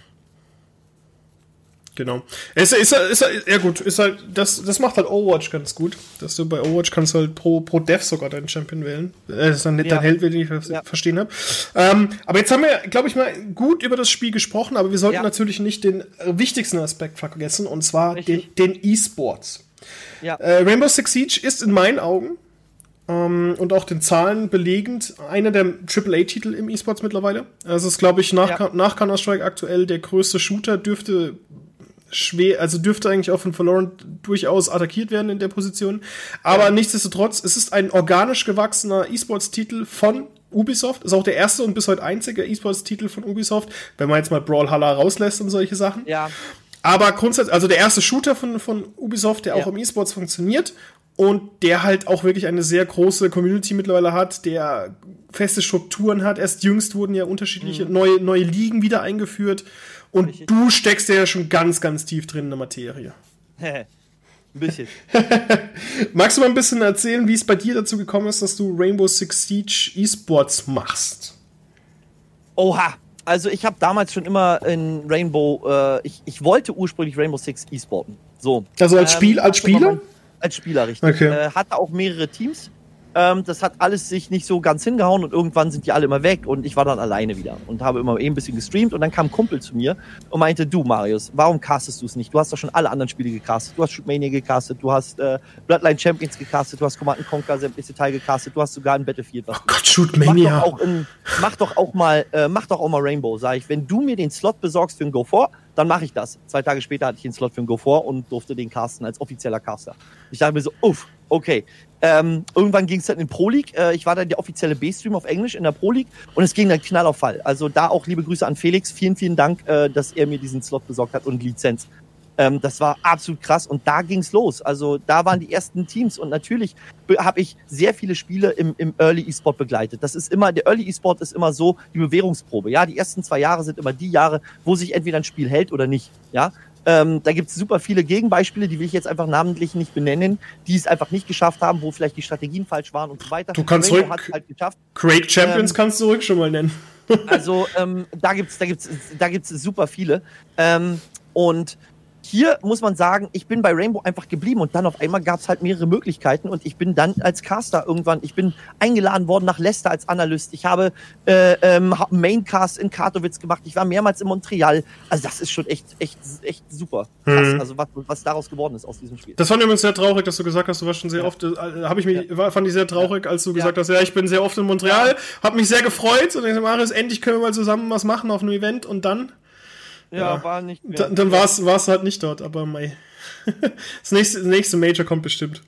genau. Ist, ist, ist, ist, ja gut, ist halt, das, das macht halt Overwatch ganz gut. Dass du bei Overwatch kannst du halt pro, pro Dev sogar deinen Champion wählen. Äh, Das ist dann nicht Ja. dein Held, wie ich das Ja. verstehen habe. Ähm, aber jetzt haben wir, glaube ich, mal gut über das Spiel gesprochen, aber wir sollten Ja. natürlich nicht den äh, wichtigsten Aspekt vergessen, und zwar den, Richtig. den E-Sports. ja. Äh, Rainbow Six Siege ist in meinen Augen ähm, und auch den Zahlen belegend einer der Triple A-Titel im E-Sports mittlerweile. Also es ist, glaube ich, nach, Ja. nach Counter-Strike aktuell der größte Shooter, dürfte schwer, also dürfte eigentlich auch von Valorant durchaus attackiert werden in der Position. Aber Ja. nichtsdestotrotz, es ist ein organisch gewachsener E-Sports-Titel von Ubisoft. Ist auch der erste und bis heute einzige E-Sports-Titel von Ubisoft, wenn man jetzt mal Brawlhalla rauslässt und solche Sachen. ja. Aber grundsätzlich, also der erste Shooter von, von Ubisoft, der auch Ja. im E-Sports funktioniert und der halt auch wirklich eine sehr große Community mittlerweile hat, der feste Strukturen hat. Erst jüngst wurden ja unterschiedliche neue, neue Ligen wieder eingeführt und Richtig. du steckst ja schon ganz, ganz tief drin in der Materie. Ein bisschen. Magst du mal ein bisschen erzählen, wie es bei dir dazu gekommen ist, dass du Rainbow Six Siege E-Sports machst? Oha, also ich habe damals schon immer in Rainbow, äh, ich, ich wollte ursprünglich Rainbow Six E-Sporten. So. Also als Spiel, ähm, als Spieler? Mein, als Spieler, richtig. Okay. Äh, hatte auch mehrere Teams. Ähm, das hat alles sich nicht so ganz hingehauen und irgendwann sind die alle immer weg und ich war dann alleine wieder und habe immer eben ein bisschen gestreamt und dann kam ein Kumpel zu mir und meinte, du Marius, warum castest du es nicht? Du hast doch schon alle anderen Spiele gecastet. Du hast Shootmania gecastet, du hast äh, Bloodline Champions gecastet, du hast Command and Conquer sämtliche Teile gecastet, du hast sogar ein Battlefield. Was oh Gott, Shootmania. Mach doch auch, in, mach doch auch mal, äh, mach doch auch mal Rainbow, sag ich. Wenn du mir den Slot besorgst für ein Go four, dann mache ich das. Zwei Tage später hatte ich den Slot für ein Go four und durfte den casten als offizieller Caster. Ich dachte mir so, uff, okay. Ähm, irgendwann ging es dann in Pro League. Äh, ich war dann der offizielle B-Stream auf Englisch in der Pro League und es ging dann knall auf Fall. Also da auch liebe Grüße an Felix. Vielen, vielen Dank, äh, dass er mir diesen Slot besorgt hat und Lizenz. Ähm, das war absolut krass und da ging's los. Also da waren die ersten Teams und natürlich habe ich sehr viele Spiele im, im Early E-Sport begleitet. Das ist immer, der Early E-Sport ist immer so die Bewährungsprobe. Ja, die ersten zwei Jahre sind immer die Jahre, wo sich entweder ein Spiel hält oder nicht. Ja. Ähm, da gibt es super viele Gegenbeispiele, die will ich jetzt einfach namentlich nicht benennen, die es einfach nicht geschafft haben, wo vielleicht die Strategien falsch waren und so weiter. Du kannst Rainbow ruhig, hat's halt geschafft. Great Champions ähm, kannst du ruhig schon mal nennen. Also ähm, da gibt's, da gibt's, da gibt's super viele. Ähm, und hier muss man sagen, ich bin bei Rainbow einfach geblieben und dann auf einmal gab es halt mehrere Möglichkeiten und ich bin dann als Caster irgendwann, ich bin eingeladen worden nach Leicester als Analyst. Ich habe äh, ähm, Maincast in Katowice gemacht. Ich war mehrmals in Montreal. Also das ist schon echt, echt, echt super. Krass, mhm. Also was, was daraus geworden ist aus diesem Spiel. Das fand ich übrigens sehr traurig, dass du gesagt hast, du warst schon sehr ja. oft, äh, habe ich mich, ja. fand ich sehr traurig, als du ja. gesagt hast, ja, ich bin sehr oft in Montreal, ja. habe mich sehr gefreut und ich dachte, Marius, endlich können wir mal zusammen was machen auf einem Event und dann Ja, ja, war nicht mehr. Dann, dann war es halt nicht dort, aber mei. Das nächste, das nächste Major kommt bestimmt.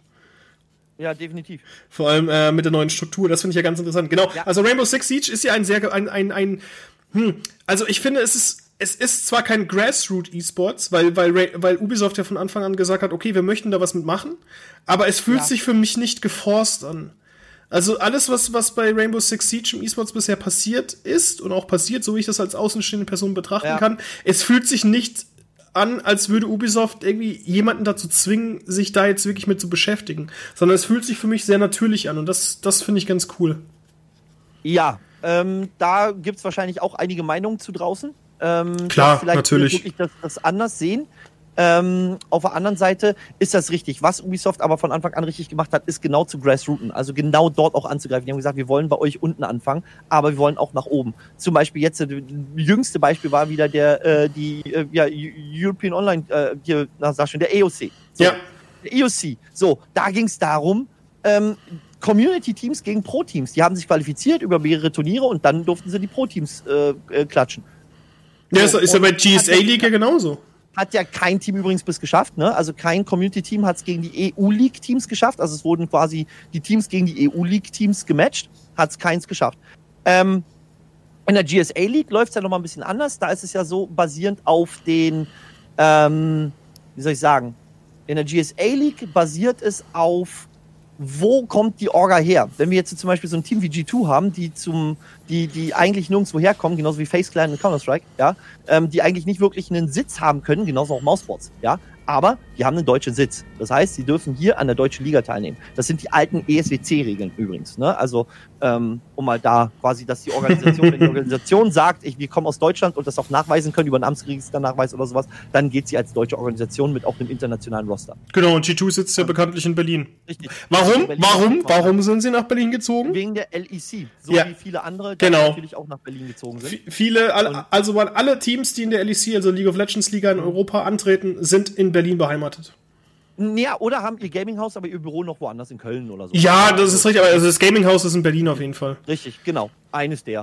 Ja, definitiv. Vor allem äh, mit der neuen Struktur, das finde ich ja ganz interessant. Genau, ja. Also Rainbow Six Siege ist ja ein sehr, ein, ein, ein hm, also ich finde, es ist, es ist zwar kein Grassroot-E-Sports, weil, weil, weil Ubisoft ja von Anfang an gesagt hat, okay, wir möchten da was mitmachen, aber es fühlt ja. sich für mich nicht geforst an. Also alles, was, was bei Rainbow Six Siege im E-Sports bisher passiert ist und auch passiert, so wie ich das als außenstehende Person betrachten ja. kann, es fühlt sich nicht an, als würde Ubisoft irgendwie jemanden dazu zwingen, sich da jetzt wirklich mit zu beschäftigen, sondern es fühlt sich für mich sehr natürlich an und das, das finde ich ganz cool. Ja, ähm, da gibt's wahrscheinlich auch einige Meinungen zu draußen. Ähm, Klar, vielleicht natürlich. Wirklich das, das anders sehen. Ähm, auf der anderen Seite ist das richtig. Was Ubisoft aber von Anfang an richtig gemacht hat, ist genau zu Grassrooten, also genau dort auch anzugreifen. Die haben gesagt, wir wollen bei euch unten anfangen, aber wir wollen auch nach oben. Zum Beispiel jetzt, das jüngste Beispiel war wieder der, äh, die, äh, ja, European Online, äh, hier, na, sag schon, der E O C. So, ja. Der E O C. So, da ging es darum, ähm, Community-Teams gegen Pro-Teams. Die haben sich qualifiziert über mehrere Turniere und dann durften sie die Pro-Teams äh, äh, klatschen. Ja, so, ist ja bei G S A-League ja genauso. Hat ja kein Team übrigens bis geschafft, ne? Also kein Community-Team hat es gegen die E U-League-Teams geschafft. Also es wurden quasi die Teams gegen die E U-League-Teams gematcht. Hat es keins geschafft. Ähm, in der G S A-League läuft es ja nochmal ein bisschen anders. Da ist es ja so basierend auf den, ähm, wie soll ich sagen, in der G S A-League basiert es auf, wo kommt die Orga her? Wenn wir jetzt zum Beispiel so ein Team wie G zwei haben, die zum, die, die eigentlich nirgendwo herkommen, genauso wie FaZe Clan und Counter-Strike, ja, ähm, die eigentlich nicht wirklich einen Sitz haben können, genauso auch Mousesports, ja, aber die haben einen deutschen Sitz. Das heißt, sie dürfen hier an der deutschen Liga teilnehmen. Das sind die alten E S W C-Regeln übrigens, ne? Also, ähm, um mal da quasi, dass die Organisation, wenn die Organisation sagt, ich, wir kommen aus Deutschland und das auch nachweisen können über einen Amtsregisternachweis oder sowas, dann geht sie als deutsche Organisation mit auch einem internationalen Roster. Genau, und G zwei sitzt ja, ja bekanntlich in Berlin. Richtig. Warum? Berlin Warum? Warum sind sie nach Berlin gezogen? Wegen der L E C. So ja. wie viele andere, die genau. natürlich auch nach Berlin gezogen sind. V- viele, alle, also waren alle Teams, die in der L E C, also League of Legends Liga in Europa antreten, sind in Berlin beheimatet. Ja, oder haben ihr Gaming-Haus, aber ihr Büro noch woanders in Köln oder so. Ja, das ist richtig, aber also das Gaming-Haus ist in Berlin auf jeden Fall. Richtig, genau. Eines der.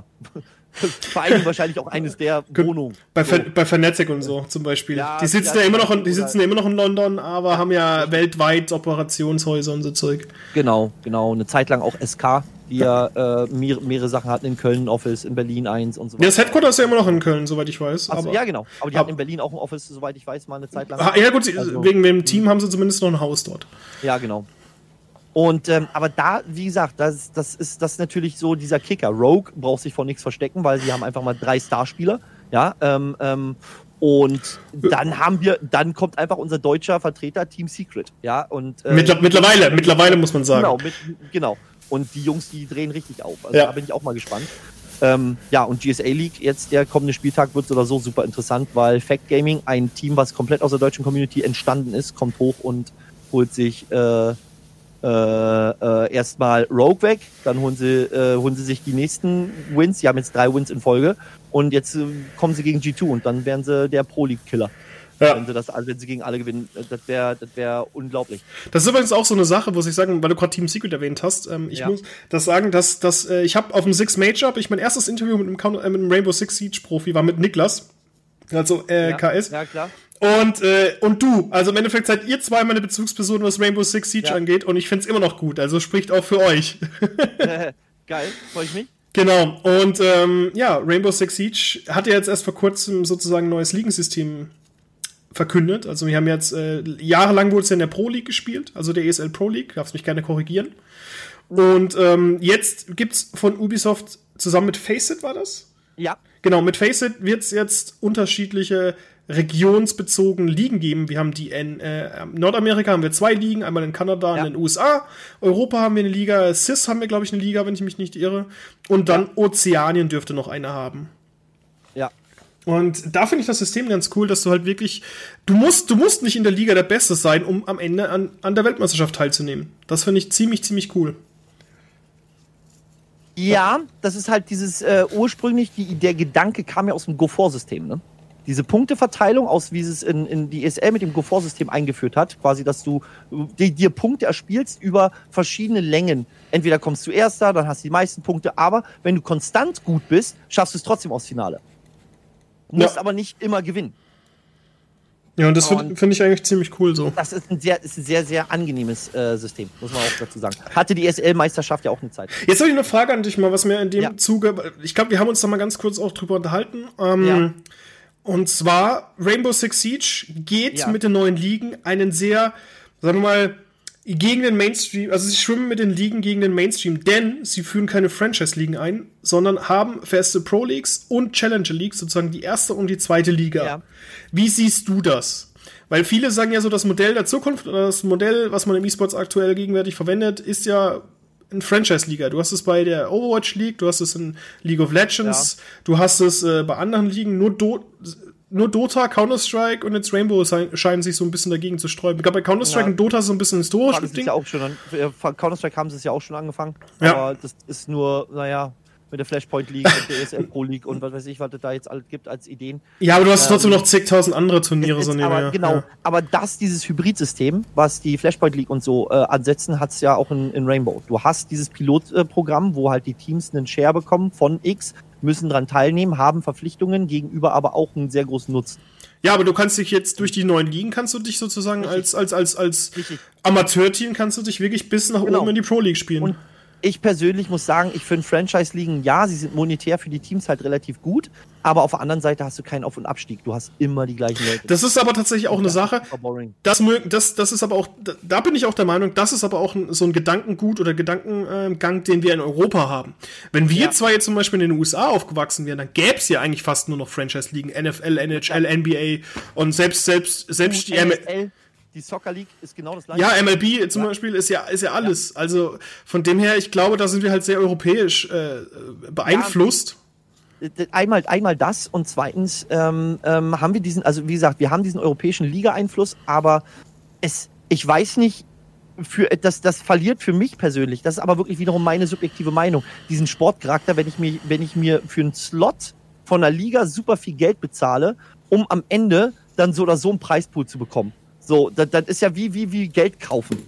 Vor allem wahrscheinlich auch eines der Wohnungen. Bei, so. bei Fnatic und so zum Beispiel. Ja, die sitzen ja immer noch in, die sitzen ja immer noch in London, aber haben ja richtig. weltweit Operationshäuser und so Zeug. Genau, genau. Eine Zeit lang auch S K, die ja, ja äh, mehr, mehrere Sachen hatten, in Köln ein Office, in Berlin eins und so weiter. Ja, das Headquarter ist ja immer noch in Köln, soweit ich weiß. Also, aber, ja, genau. Aber die ab, hatten in Berlin auch ein Office, soweit ich weiß, mal eine Zeit lang. Ah, ja gut, also, wegen dem Team haben sie zumindest noch ein Haus dort. Ja, genau. Und ähm, aber da, wie gesagt, das, das ist das ist natürlich so dieser Kicker. Rogue braucht sich vor nichts verstecken, weil sie haben einfach mal drei Starspieler, ja, ähm, ähm, Und dann haben wir, dann kommt einfach unser deutscher Vertreter Team Secret, ja, und äh, Mittler- mittlerweile, mittlerweile muss man sagen. Genau, mit, genau. Und die Jungs, die drehen richtig auf. Also Ja. da bin ich auch mal gespannt. Ähm, ja, und G S A League, jetzt der kommende Spieltag wird so oder so super interessant, weil Fact Gaming, ein Team, was komplett aus der deutschen Community entstanden ist, kommt hoch und holt sich äh, äh, äh, erstmal Rogue weg, dann holen sie, äh, holen sie sich die nächsten Wins, die haben jetzt drei Wins in Folge und jetzt äh, kommen sie gegen G zwei und dann werden sie der Pro-League-Killer. Ja. Wenn sie das, also wenn sie gegen alle gewinnen, das wäre das wär unglaublich. Das ist übrigens auch so eine Sache, muss ich sagen, weil du gerade Team Secret erwähnt hast. Ähm, ich Ja. muss das sagen, dass, dass äh, ich habe auf dem Six Major, ich mein erstes Interview mit einem, Counter- äh, mit einem Rainbow Six Siege Profi war mit Niklas, also äh, Ja, K S. ja, klar. Und, äh, und du, also im Endeffekt seid ihr zwei meine Bezugspersonen, was Rainbow Six Siege Ja. angeht, und ich find's immer noch gut, also spricht auch für euch. Geil, freue ich mich. Genau, und ähm, ja, Rainbow Six Siege hat ja jetzt erst vor kurzem sozusagen ein neues Ligensystem verkündet. Also wir haben jetzt, äh, jahrelang wurde es ja in der Pro League gespielt, also der E S L Pro League, darfst mich gerne korrigieren. Und ähm, jetzt gibt's von Ubisoft zusammen mit Faceit, war das? Ja. Genau, mit Faceit wird's jetzt unterschiedliche regionsbezogene Ligen geben. Wir haben die in äh, Nordamerika haben wir zwei Ligen, einmal in Kanada und Ja. in den U S A. Europa haben wir eine Liga, C I S haben wir, glaube ich, eine Liga, wenn ich mich nicht irre. Und dann Ozeanien dürfte noch eine haben. Ja. Und da finde ich das System ganz cool, dass du halt wirklich, du musst, du musst nicht in der Liga der Beste sein, um am Ende an, an der Weltmeisterschaft teilzunehmen. Das finde ich ziemlich, ziemlich cool. Ja, das ist halt dieses äh, ursprünglich, die, der Gedanke kam ja aus dem Go four System, ne? Diese Punkteverteilung, aus wie es in, in die E S L mit dem Go four System eingeführt hat, quasi, dass du die, dir Punkte erspielst über verschiedene Längen. Entweder kommst du Erster, dann hast du die meisten Punkte, aber wenn du konstant gut bist, schaffst du es trotzdem aufs Finale. Du musst Ja. aber nicht immer gewinnen. Ja, und das finde Und- find ich eigentlich ziemlich cool so. Das ist ein sehr, ist ein sehr, sehr angenehmes äh, System, muss man auch dazu sagen. Hatte die E S L-Meisterschaft ja auch eine Zeit. Jetzt habe ich eine Frage an dich mal, was mir in dem Ja. Zuge, ich glaube, wir haben uns da mal ganz kurz auch drüber unterhalten. Ähm, Ja. Und zwar, Rainbow Six Siege geht Ja. mit den neuen Ligen einen sehr, sagen wir mal, gegen den Mainstream, also sie schwimmen mit den Ligen gegen den Mainstream, denn sie führen keine Franchise-Ligen ein, sondern haben feste Pro-Leagues und Challenger-Leagues, sozusagen die erste und die zweite Liga. Ja. Wie siehst du das? Weil viele sagen ja so, das Modell der Zukunft oder das Modell, was man im E-Sports aktuell gegenwärtig verwendet, ist ja ein Franchise-Liga. Du hast es bei der Overwatch League, du hast es in League of Legends, du hast es äh, bei anderen Ligen, nur, Do- nur Dota, Counter-Strike und jetzt Rainbow sein, scheinen sich so ein bisschen dagegen zu sträuben. Ich glaube, bei Counter-Strike Ja. und Dota ist so ein bisschen historisch. Das ist ja auch schon an, äh, Counter-Strike haben sie es ja auch schon angefangen. Ja. Aber das ist nur, naja, mit der Flashpoint League und der E S L Pro League und was weiß ich, was es da jetzt alles gibt als Ideen. Ja, aber du hast Ähm, trotzdem noch zigtausend andere Turniere Es so ist nebenher. aber, genau, Ja. aber das, dieses Hybrid-System, was die Flashpoint League und so äh, ansetzen, hat es ja auch in, in Rainbow. Du hast dieses Pilotprogramm, wo halt die Teams einen Share bekommen von X, müssen dran teilnehmen, haben Verpflichtungen, gegenüber aber auch einen sehr großen Nutzen. Ja, aber du kannst dich jetzt durch die neuen Ligen, kannst du dich sozusagen Richtig. als, als, als, als Richtig. Amateurteam kannst du dich wirklich bis nach Genau. oben in die Pro League spielen. Und ich persönlich muss sagen, ich finde Franchise-Ligen, ja, sie sind monetär für die Teams halt relativ gut, aber auf der anderen Seite hast du keinen Auf- und Abstieg. Du hast immer die gleichen Leute. Das ist aber tatsächlich auch eine Sache. super boring. Das, mögen- das, das ist aber auch, da- da bin ich auch der Meinung, das ist aber auch ein, so ein Gedankengut oder Gedankengang, den wir in Europa haben. Wenn wir Ja. zwar jetzt zum Beispiel in den U S A aufgewachsen wären, dann gäbe es ja eigentlich fast nur noch Franchise-Ligen, N F L, N H L, N B A und selbst, selbst, selbst die M L B. N F L, die Soccer League ist genau das gleiche. Ja, M L B zum Ja. Beispiel ist ja, ist ja alles. Also von dem her, ich glaube, da sind wir halt sehr europäisch äh, beeinflusst. Einmal, einmal das und zweitens ähm, ähm, haben wir diesen, also wie gesagt, wir haben diesen europäischen Liga-Einfluss, aber es, ich weiß nicht, für, das, das verliert für mich persönlich, das ist aber wirklich wiederum meine subjektive Meinung, diesen Sportcharakter, wenn ich mir, wenn ich mir für einen Slot von einer Liga super viel Geld bezahle, um am Ende dann so oder so einen Preispool zu bekommen. So, das, das ist ja wie, wie, wie Geld kaufen.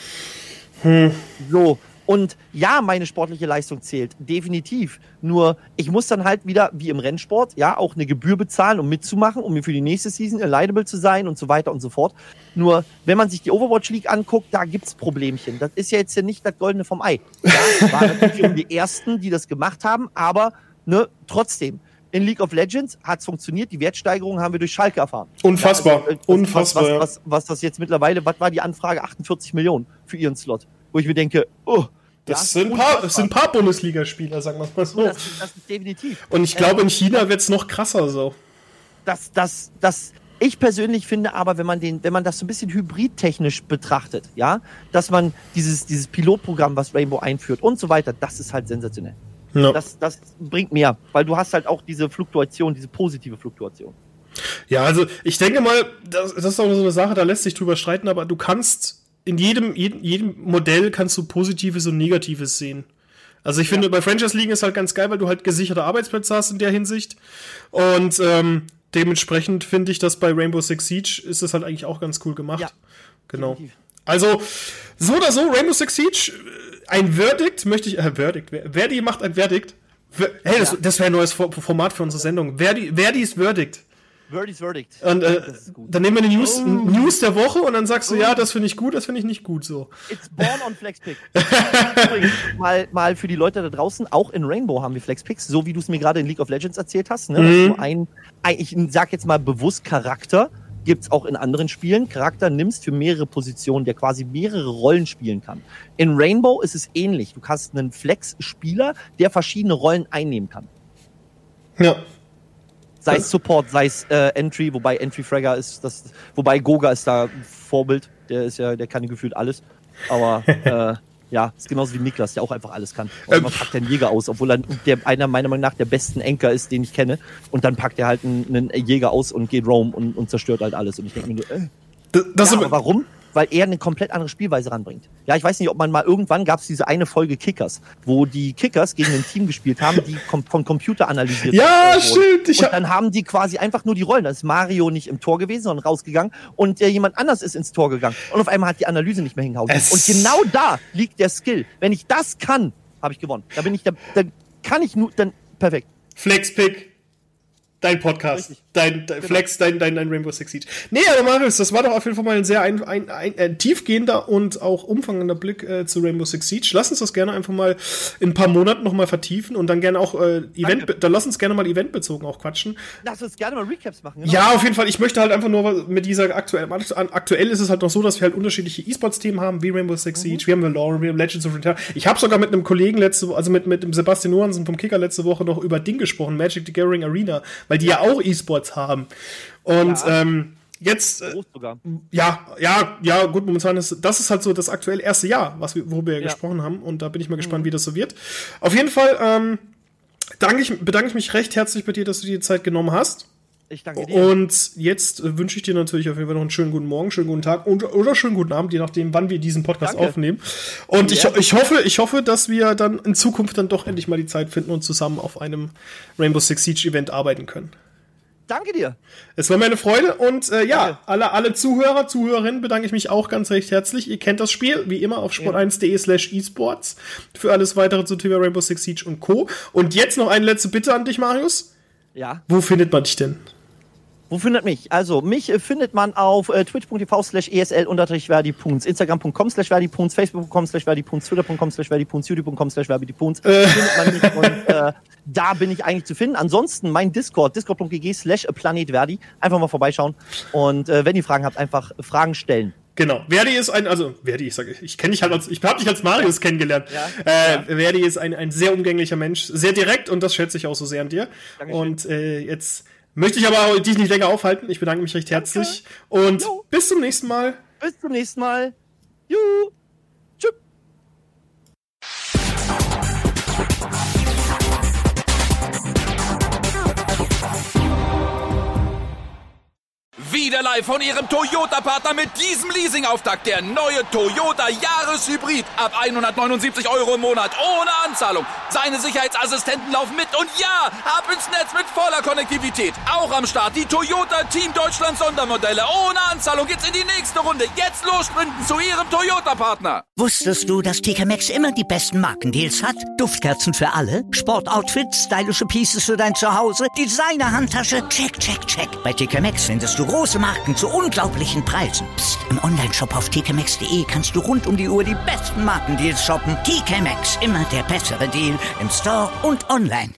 Hm. So, und ja, meine sportliche Leistung zählt, definitiv. Nur, ich muss dann halt wieder, wie im Rennsport, ja, auch eine Gebühr bezahlen, um mitzumachen, um mir für die nächste Season eligible zu sein und so weiter und so fort. Nur, wenn man sich die Overwatch League anguckt, da gibt's Problemchen. Das ist ja jetzt ja nicht das Goldene vom Ei. Ja, waren natürlich die Ersten, die das gemacht haben, aber, ne, trotzdem. In League of Legends hat's funktioniert, die Wertsteigerung haben wir durch Schalke erfahren. Unfassbar, Ja, also, äh, was, unfassbar. Was, ja. was, was, was das jetzt mittlerweile, was war die Anfrage? achtundvierzig Millionen für ihren Slot. Wo ich mir denke, oh, Das ja, sind ein paar, das sind ein paar Bundesligaspieler, sagen wir es mal so. das, das ist definitiv. Und ich glaube, in China wird's noch krasser so. das, das, das, ich persönlich finde aber, wenn man den, wenn man das so ein bisschen hybridtechnisch betrachtet, ja, dass man dieses, dieses Pilotprogramm, was Rainbow einführt und so weiter, das ist halt sensationell. Ja. Das, das bringt mehr, weil du hast halt auch diese Fluktuation, diese positive Fluktuation. Ja, also ich denke mal, das, das ist auch so eine Sache, da lässt sich drüber streiten, aber du kannst in jedem, jedem, jedem Modell kannst du Positives und Negatives sehen. Also ich ja. finde, bei Franchise-Ligen ist halt ganz geil, weil du halt gesicherte Arbeitsplätze hast in der Hinsicht. Und ähm, dementsprechend finde ich, dass bei Rainbow Six Siege ist das halt eigentlich auch ganz cool gemacht. Ja. Genau. Definitiv. Also, so oder so, Rainbow Six Siege, ein Verdict möchte ich, äh, Verdict, Verdi macht ein Verdict. Hey, das, ja. das wäre ein neues Format für unsere Sendung. Verdi, Verdis Verdict. Verdi's Verdict. Und äh, dann nehmen wir die News, oh. News der Woche und dann sagst du, oh. ja, das finde ich gut, das finde ich nicht gut, so. It's born on Flexpick. Übrigens, mal, mal für die Leute da draußen, auch in Rainbow haben wir Flexpicks, so wie du es mir gerade in League of Legends erzählt hast, ne? Mhm. Dass du ein, ein, ich sag jetzt mal bewusst Charakter, gibt's auch in anderen Spielen, Charakter nimmst für mehrere Positionen, der quasi mehrere Rollen spielen kann. In Rainbow ist es ähnlich. Du hast einen Flex-Spieler, der verschiedene Rollen einnehmen kann. Ja. Sei es Support, sei es äh, Entry, wobei Entry Fragger ist das, wobei Goga ist da Vorbild, der ist ja, der kann gefühlt alles. Aber äh, ja, ist genauso wie Niklas, der auch einfach alles kann. Und man packt einen Jäger aus, obwohl er der, einer meiner Meinung nach der besten Anker ist, den ich kenne. Und dann packt er halt einen, einen Jäger aus und geht roam und, und zerstört halt alles. Und ich denke mir nur, äh, das, das ja, aber warum? Weil er eine komplett andere Spielweise ranbringt. Ja, ich weiß nicht, ob man mal irgendwann gab es diese eine Folge Kickers, wo die Kickers gegen ein Team gespielt haben, die kom- vom Computer analysiert ja, wurden. stimmt. Ich und dann haben die quasi einfach nur die Rollen. Da ist Mario nicht im Tor gewesen, sondern rausgegangen und äh, jemand anders ist ins Tor gegangen. Und auf einmal hat die Analyse nicht mehr hingehauen. Es und genau da liegt der Skill. Wenn ich das kann, habe ich gewonnen. Da bin ich, da, da kann ich nur, dann perfekt. Flexpick. Dein Podcast, Richtig. dein, dein genau. Flex, dein, dein, dein Rainbow Six Siege. Nee, aber Marius, das war doch auf jeden Fall mal ein sehr ein, ein, ein, ein tiefgehender und auch umfangender Blick äh, zu Rainbow Six Siege. Lass uns das gerne einfach mal in ein paar Monaten nochmal vertiefen und dann gerne auch äh, Event, dann lass uns gerne mal eventbezogen auch quatschen. Lass uns gerne mal Recaps machen. Genau. Ja, auf jeden Fall. Ich möchte halt einfach nur mit dieser aktuell, aktuell ist es halt noch so, dass wir halt unterschiedliche E-Sports-Themen haben, wie Rainbow Six Siege, mhm. wir haben Valorant, wir haben Legends of Runeterra. Ich habe sogar mit einem Kollegen letzte, also mit, mit dem Sebastian Johansen vom Kicker letzte Woche noch über Ding gesprochen, Magic the Gathering Arena, weil die ja auch E-Sports haben. Und ja. ähm, jetzt äh, ja, ja, ja, gut, momentan ist das ist halt so das aktuell erste Jahr, was wir, worüber wir ja. gesprochen haben und da bin ich mal gespannt, mhm. wie das so wird. Auf jeden Fall ähm, danke ich, bedanke ich mich recht herzlich bei dir, dass du dir die Zeit genommen hast. Ich danke dir. Und jetzt äh, wünsche ich dir natürlich auf jeden Fall noch einen schönen guten Morgen, schönen guten Tag und, oder schönen guten Abend, je nachdem, wann wir diesen Podcast danke. aufnehmen. Und ja. ich, ich hoffe, ich hoffe, dass wir dann in Zukunft dann doch endlich mal die Zeit finden und zusammen auf einem Rainbow Six Siege Event arbeiten können. Danke dir. Es war mir eine Freude und äh, ja, alle, alle Zuhörer, Zuhörerinnen bedanke ich mich auch ganz recht herzlich. Ihr kennt das Spiel, wie immer, auf sport eins punkt de slash esports für alles weitere zu Thema Rainbow Six Siege und Co. Und jetzt noch eine letzte Bitte an dich, Marius. Ja. Wo findet man dich denn? Wo findet mich? Also, mich äh, findet man auf äh, twitch.tv slash esl-verdi-punz, instagram.com slash verdi-punz, facebook.com slash verdi-punz, twitter.com slash verdi-punz, youtube.com slash verdi-punz. Äh. Findet man mich und äh, da bin ich eigentlich zu finden. Ansonsten mein Discord, discord.gg slash planetverdi. Einfach mal vorbeischauen und äh, wenn ihr Fragen habt, einfach Fragen stellen. Genau. Verdi ist ein, also Verdi, ich sage, ich kenne dich halt als, ich habe dich als Marius ja. kennengelernt. Ja. Äh, ja. Verdi ist ein, ein sehr umgänglicher Mensch, sehr direkt und das schätze ich auch so sehr an dir. Dankeschön. Und äh, jetzt möchte ich aber dich nicht länger aufhalten. Ich bedanke mich recht herzlich. Danke. Und jo. bis zum nächsten Mal. Bis zum nächsten Mal. Juhu. Tschüss. Wieder live von Ihrem Toyota-Partner mit diesem Leasing-Auftakt. Der neue Toyota Jahreshybrid. Ab hundertneunundsiebzig Euro im Monat. Ohne Anzahlung. Seine Sicherheitsassistenten laufen mit. Und ja, ab ins Netz mit voller Konnektivität. Auch am Start die Toyota Team Deutschland Sondermodelle. Ohne Anzahlung geht's in die nächste Runde. Jetzt los sprinten zu Ihrem Toyota-Partner. Wusstest du, dass T K Maxx immer die besten Markendeals hat? Duftkerzen für alle, Sportoutfits, stylische Pieces für dein Zuhause, Designer-Handtasche, check, check, check. Bei T K Maxx findest du große Marken zu unglaublichen Preisen. Psst. Im Onlineshop auf t k maxx punkt de kannst du rund um die Uhr die besten Markendeals shoppen. T K Maxx, immer der bessere Deal im Store und online.